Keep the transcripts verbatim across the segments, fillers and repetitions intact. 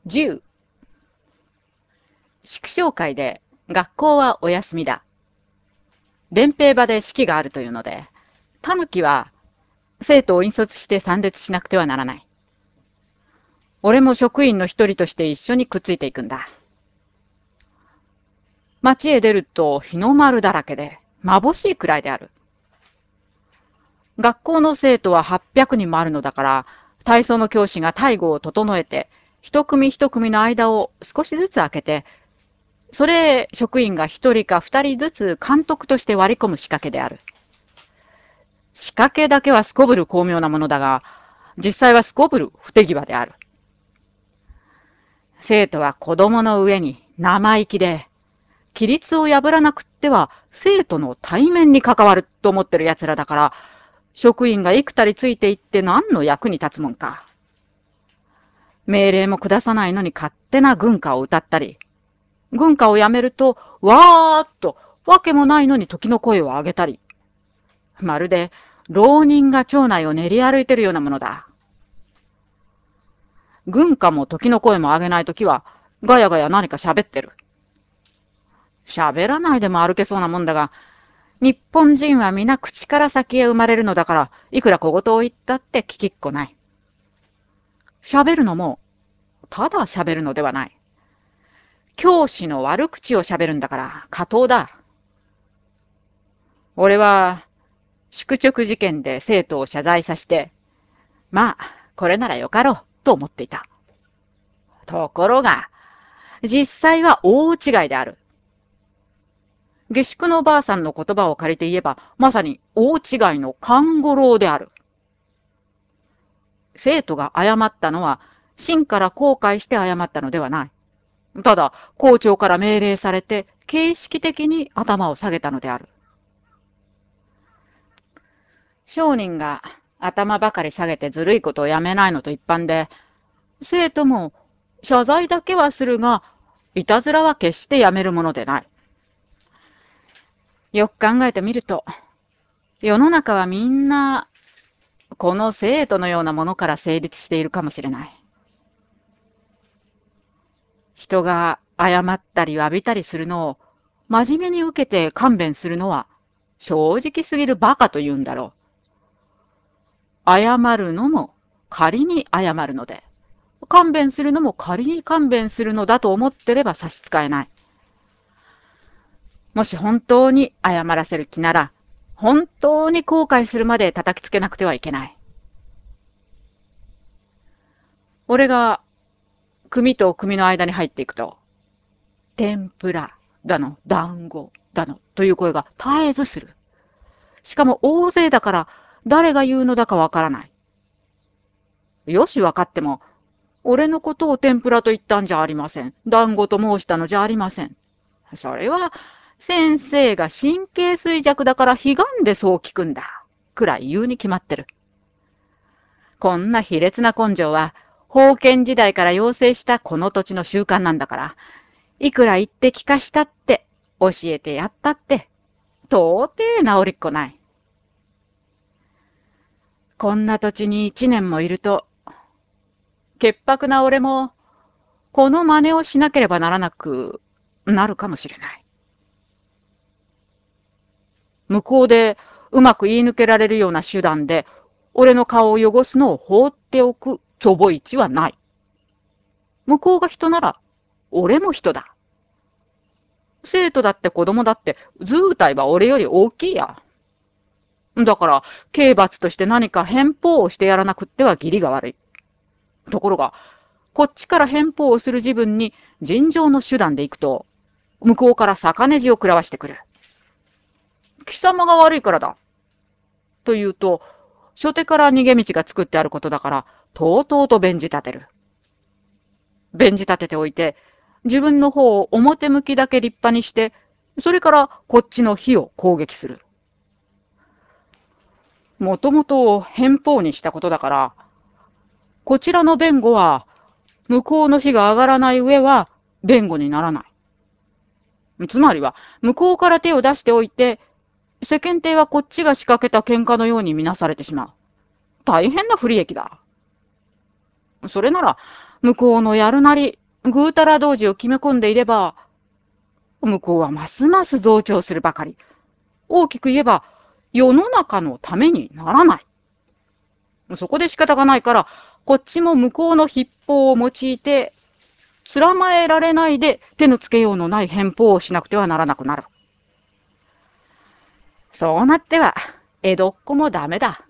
じゅう、祝勝会で学校はお休みだ。連兵場で式があるというので、タヌキは生徒を引率して参列しなくてはならない。俺も職員の一人として一緒にくっついていくんだ。街へ出ると日の丸だらけで、眩しいくらいである。学校の生徒ははっぴゃくにんもあるのだから、体操の教師が体後を整えて、一組一組の間を少しずつ空けて、それ職員が一人か二人ずつ監督として割り込む仕掛けである。仕掛けだけはすこぶる巧妙なものだが、実際はすこぶる不手際である。生徒は子供の上に生意気で、規律を破らなくっては生徒の対面に関わると思ってる奴らだから、職員が幾たりついていって何の役に立つもんか。命令も下さないのに勝手な軍歌を歌ったり、軍歌をやめると、わーっと、わけもないのに時の声を上げたり、まるで浪人が町内を練り歩いてるようなものだ。軍歌も時の声も上げないときは、ガヤガヤ何か喋ってる。喋らないでも歩けそうなもんだが、日本人は皆口から先へ生まれるのだから、いくら小言を言ったって聞きっこない。喋るのも、ただ喋るのではない。教師の悪口を喋るんだから、過当だ。俺は、宿直事件で生徒を謝罪させて、まあ、これならよかろう、と思っていた。ところが、実際は大違いである。下宿のばあさんの言葉を借りて言えば、まさに大違いの勘五郎である。生徒が謝ったのは、真から後悔して謝ったのではない。ただ、校長から命令されて、形式的に頭を下げたのである。商人が頭ばかり下げてずるいことをやめないのと一般で、生徒も謝罪だけはするが、いたずらは決してやめるものでない。よく考えてみると、世の中はみんな、この生徒のようなものから成立しているかもしれない。人が謝ったり詫びたりするのを真面目に受けて勘弁するのは正直すぎるバカと言うんだろう。謝るのも仮に謝るので、勘弁するのも仮に勘弁するのだと思ってれば差し支えない。もし本当に謝らせる気なら、本当に後悔するまで叩きつけなくてはいけない。俺が組と組の間に入っていくと、天ぷらだの、団子だのという声が絶えずする。しかも大勢だから誰が言うのだかわからない。よし分かっても、俺のことを天ぷらと言ったんじゃありません。団子と申したのじゃありません。それは先生が神経衰弱だから悲願でそう聞くんだ。くらい言うに決まってる。こんな卑劣な根性は封建時代から要請したこの土地の習慣なんだから、いくら言って聞かしたって、教えてやったって、到底治りっこない。こんな土地に一年もいると、潔白な俺も、この真似をしなければならなくなるかもしれない。向こうでうまく言い抜けられるような手段で、俺の顔を汚すのを放っておくちょぼいちはない。向こうが人なら、俺も人だ。生徒だって子供だって、図体は俺より大きいや。だから、刑罰として何か返報をしてやらなくっては義理が悪い。ところが、こっちから返報をする自分に尋常の手段で行くと、向こうから逆ネジを食らわしてくる。貴様が悪いからだ。と言うと、初手から逃げ道が作ってあることだから、とうとうと弁じ立てる。弁じ立てておいて、自分の方を表向きだけ立派にして、それからこっちの非を攻撃する。もともと返報にしたことだから、こちらの弁護は、向こうの非が上がらない上は、弁護にならない。つまりは、向こうから手を出しておいて、世間体はこっちが仕掛けた喧嘩のように見なされてしまう。大変な不利益だ。それなら、 向こうのやるなり、ぐうたら同時を決め込んでいれば、向こうはますます増長するばかり。大きく言えば、世の中のためにならない。そこで仕方がないから、こっちも向こうの筆法を用いて、つらまえられないで手のつけようのない返報をしなくてはならなくなる。そうなっては、江戸っ子もダメだ。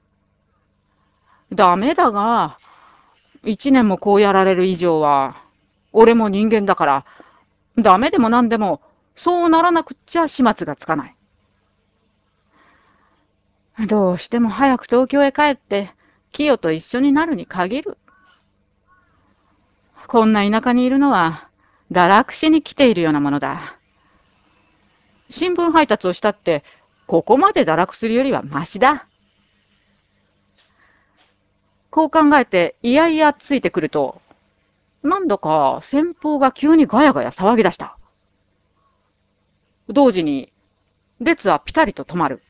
ダメだが、一年もこうやられる以上は、俺も人間だから、ダメでも何でも、そうならなくっちゃ始末がつかない。どうしても早く東京へ帰って、清と一緒になるに限る。こんな田舎にいるのは、堕落しに来ているようなものだ。新聞配達をしたって、ここまで堕落するよりはマシだ。こう考えて、いやいやついてくると、なんだか先方が急にガヤガヤ騒ぎ出した。同時に、列はピタリと止まる。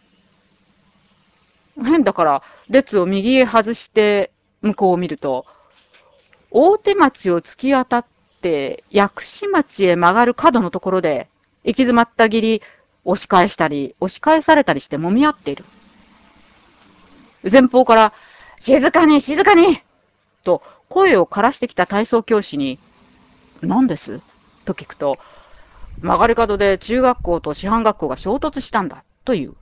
変だから、列を右へ外して向こうを見ると、大手町を突き当たって薬師町へ曲がる角のところで、行き詰まったぎり、押し返したり、押し返されたりして揉み合っている。前方から、静かに静かにと声を枯らしてきた体操教師に、何ですと聞くと、曲がり角で中学校と師範学校が衝突したんだという。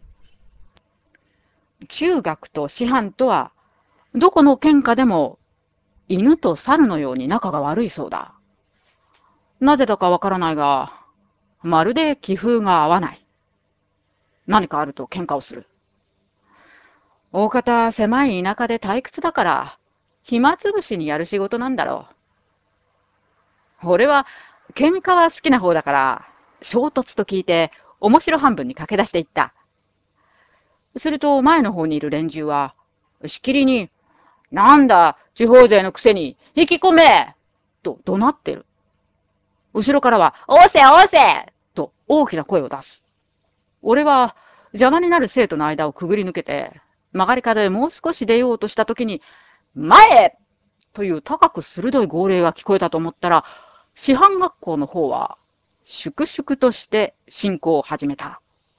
中学と師範とは、どこの県下でも犬と猿のように仲が悪いそうだ。なぜだかわからないが、まるで気風が合わない。何かあると喧嘩をする。大方狭い田舎で退屈だから、暇つぶしにやる仕事なんだろう。俺は喧嘩は好きな方だから、衝突と聞いて面白半分に駆け出していった。すると前の方にいる連中は、しきりに、なんだ、地方勢のくせに、引き込めと怒鳴ってる。後ろからは、押せ押せと大きな声を出す。俺は邪魔になる生徒の間をくぐり抜けて、曲がり角へもう少し出ようとしたときに、前へという高く鋭い号令が聞こえたと思ったら、師範学校の方は、粛々として進行を始めた。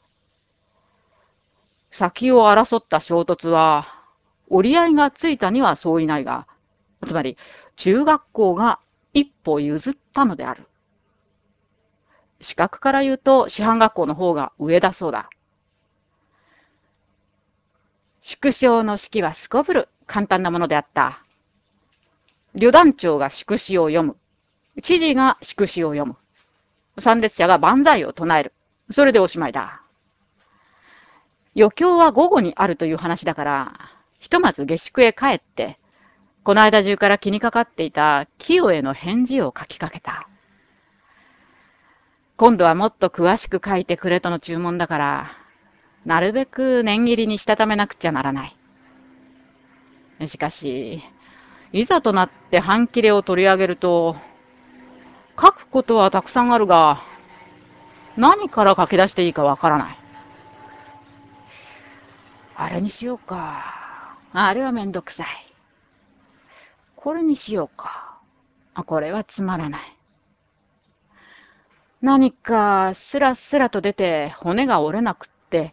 先を争った衝突は、折り合いがついたにはそういないが、つまり中学校が一歩譲ったのである。視覚から言うと師範学校の方が上だそうだ。縮小の式はすこぶる簡単なものであった。旅団長が祝詞を読む。知事が祝詞を読む。参列者が万歳を唱える。それでおしまいだ。余興は午後にあるという話だから、ひとまず下宿へ帰って、この間中から気にかかっていた清への返事を書きかけた。今度はもっと詳しく書いてくれとの注文だから、なるべく念切りにしたためなくちゃならない。しかし、いざとなって半切れを取り上げると、書くことはたくさんあるが、何から書き出していいかわからない。あれにしようか。あれはめんどくさい。これにしようか。あ、これはつまらない。何かスラスラと出て骨が折れなくって、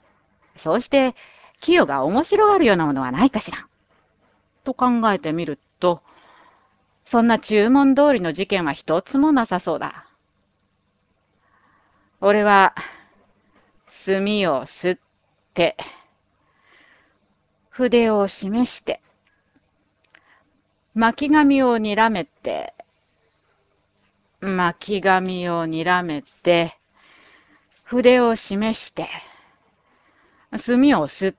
そうして清が面白がるようなものはないかしら。と考えてみると、そんな注文通りの事件は一つもなさそうだ。俺は、墨を吸って、筆を示して、巻紙をにらめて、巻紙をにらめて、筆を示して、墨を吸って、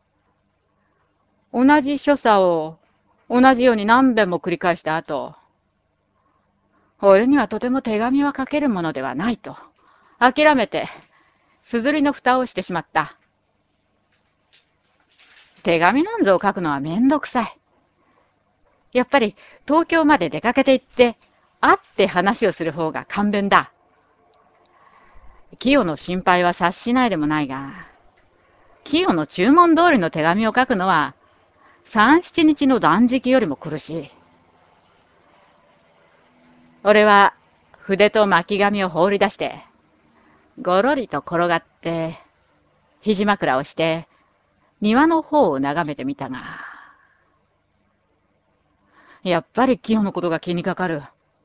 同じ所作を同じように何遍も繰り返した後、俺にはとても手紙は書けるものではないと、諦めて、すずりの蓋をしてしまった。手紙なんぞを書くのはめんどくさい。やっぱり東京まで出かけて行って、会って話をする方が簡便だ。清の心配は察しないでもないが、清の注文通りの手紙を書くのは、三七日の断食よりも苦しい。 俺は筆と巻き紙を放り出して、ごろりと転がって、肘枕をして、庭の方を眺めてみたが、やっぱりキヨのことが気にかかる。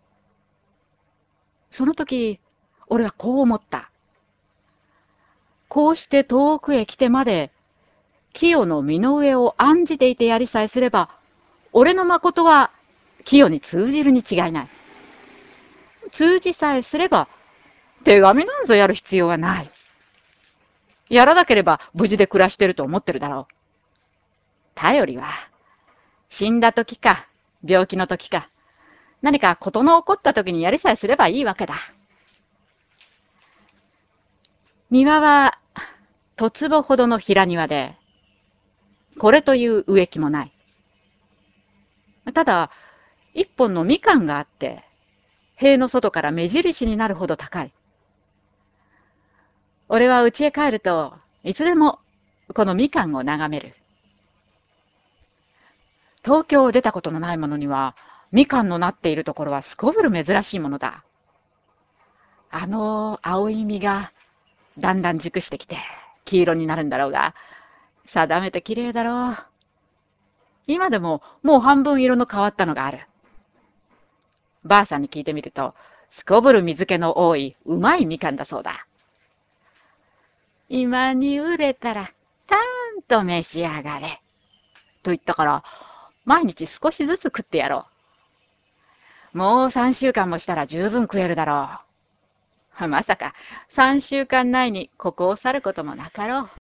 その時、俺はこう思った。こうして遠くへ来てまで、キヨの身の上を案じていてやりさえすれば、俺の誠はキヨに通じるに違いない。通じさえすれば、手紙なんぞやる必要はない。やらなければ無事で暮らしてると思ってるだろう。頼りは、死んだ時か、病気の時か、何か事の起こった時にやりさえすればいいわけだ。庭は、十坪ほどの平庭で、これという植木もない。ただ、一本のみかんがあって、塀の外から目印になるほど高い。俺は家へ帰ると、いつでもこのみかんを眺める。東京を出たことのない者には、みかんのなっているところはすこぶる珍しいものだ。あの青い実がだんだん熟してきて黄色になるんだろうが、定めて綺麗だろう。今でももう半分色の変わったのがある。ばあさんに聞いてみると、すこぶる水気の多いうまいみかんだそうだ。今に売れたらたんと召し上がれ。と言ったから、毎日少しずつ食ってやろう。もう三週間もしたら十分食えるだろう。まさか三週間内にここを去ることもなかろう。